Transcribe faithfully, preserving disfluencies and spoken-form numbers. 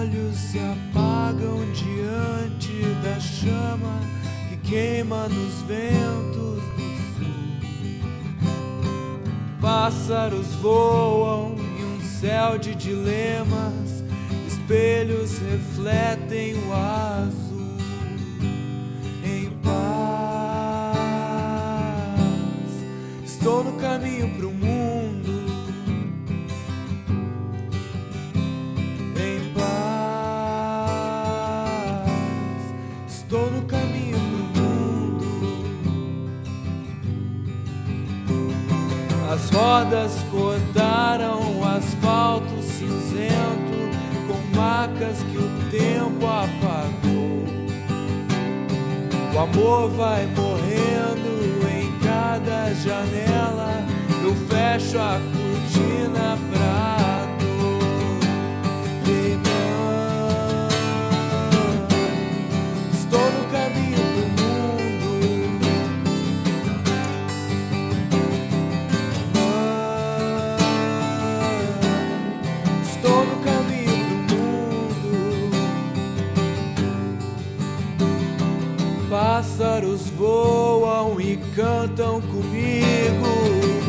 olhos se apagam diante da chama que queima nos ventos do sul. Pássaros voam em um céu de dilemas, espelhos refletem o azul. Em paz, estou no caminho pro mundo. Em paz, estou no caminho pro mundo. As rodas cortaram o asfalto cinzento com marcas que o tempo apagou. O amor vai morrendo em cada janela. Eu fecho a cortina pra dor. Ei, mãe, estou no caminho do mundo. Mãe, estou no caminho do mundo. Pássaros voam e cantam comigo.